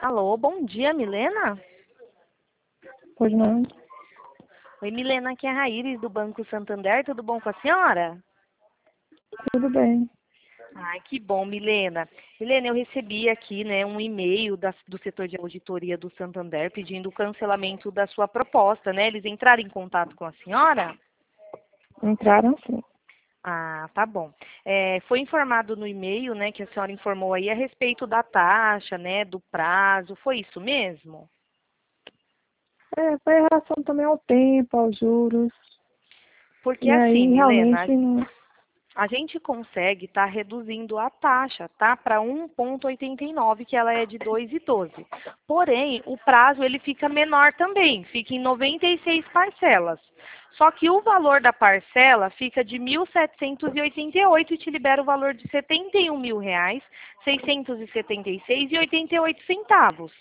Alô, bom dia, Milena? Pois não. Oi, Milena, aqui é a Raíris do Banco Santander, tudo bom com a senhora? Tudo bem. Ai, que bom, Milena. Milena, eu recebi aqui, né, um e-mail do setor de auditoria do Santander pedindo o cancelamento da sua proposta, né? Eles entraram em contato com a senhora? Entraram sim. Ah, tá bom. Foi informado no e-mail, né, que a senhora informou aí a respeito da taxa, né, do prazo, foi isso mesmo? Foi em relação também ao tempo, aos juros. Porque E assim, aí Milena, realmente não. a gente consegue estar reduzindo a taxa, tá? Para 1,89, que ela é de 2,12. Porém, o prazo ele fica menor também, fica em 96 parcelas. Só que o valor da parcela fica de 1.788 e te libera o valor de R$ 71.676,88 centavos.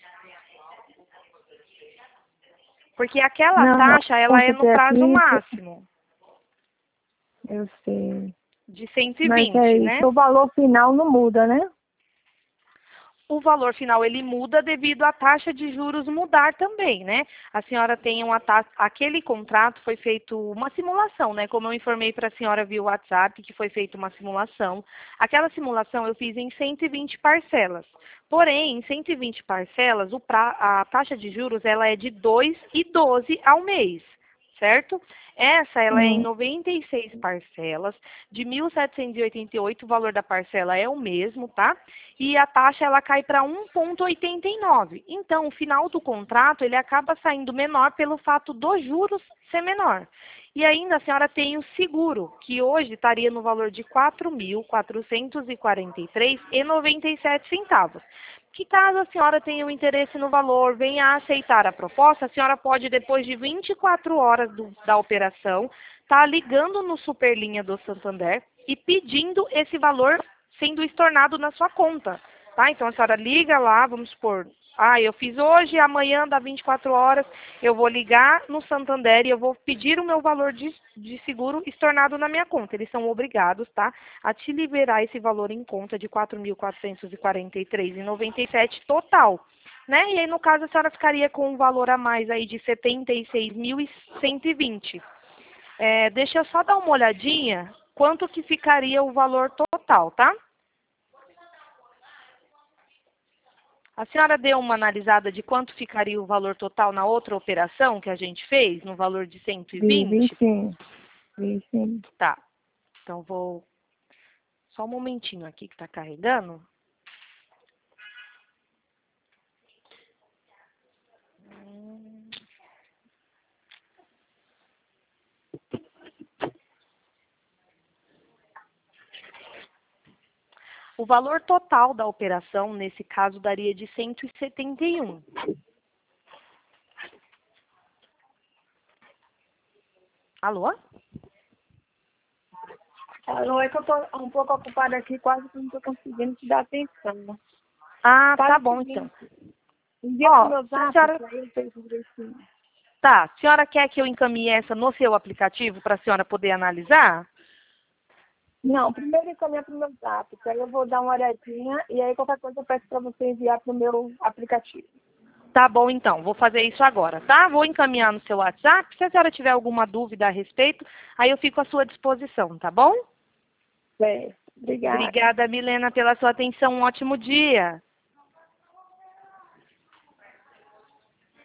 Porque aquela Não, não. taxa, ela é no Consultei prazo aqui, máximo, eu sei. de Mas é 120, isso, né? o valor final não muda, né? O valor final ele muda devido à taxa de juros mudar também, né? A senhora tem uma taxa, aquele contrato foi feito uma simulação, né? Como eu informei para a senhora via WhatsApp que foi feita uma simulação. Aquela simulação eu fiz em 120 parcelas. Porém, em 120 parcelas, a taxa de juros ela é de 2,12 ao mês, certo? Essa, ela é em Hum. 96 parcelas, de 1.788, o valor da parcela é o mesmo, tá? E a taxa, ela cai para 1,89. Então, o final do contrato, ele acaba saindo menor pelo fato dos juros ser menor. E ainda a senhora tem o seguro, que hoje estaria no valor de R$ 4.443,97. Que caso a senhora tenha um interesse no valor, venha a aceitar a proposta, a senhora pode, depois de 24 horas da operação, estar ligando no Superlinha do Santander e pedindo esse valor sendo estornado na sua conta, tá? Então a senhora liga lá, vamos supor, eu fiz hoje, amanhã dá 24 horas, eu vou ligar no Santander e eu vou pedir o meu valor de seguro estornado na minha conta. Eles são obrigados, tá, a te liberar esse valor em conta de R$ 4.443,97 total, né? E aí, no caso, a senhora ficaria com um valor a mais aí de R$ 76.120. Deixa eu só dar uma olhadinha quanto que ficaria o valor total, tá? A senhora deu uma analisada de quanto ficaria o valor total na outra operação que a gente fez, no valor de Vi 120? sim. Vi sim. Tá. Então, vou... Só um momentinho aqui que está carregando. O valor total da operação, nesse caso, daria de 171. Alô? Alô, é que eu tô um pouco ocupada aqui, quase que não tô conseguindo te dar atenção. Ah, Faz tá o bom, então. seguinte, envia pro Ó, meu a zap, senhora... que aí eu vejo direitinho. Tá, a senhora quer que eu encaminhe essa no seu aplicativo para a senhora poder analisar? Não, primeiro encaminha para o meu zap, que aí eu vou dar uma olhadinha e aí qualquer coisa eu peço para você enviar para o meu aplicativo. Tá bom, então. Vou fazer isso agora, tá? Vou encaminhar no seu WhatsApp. Se a senhora tiver alguma dúvida a respeito, aí eu fico à sua disposição, tá bom? Certo. Obrigada. Obrigada, Milena, pela sua atenção. Um ótimo dia.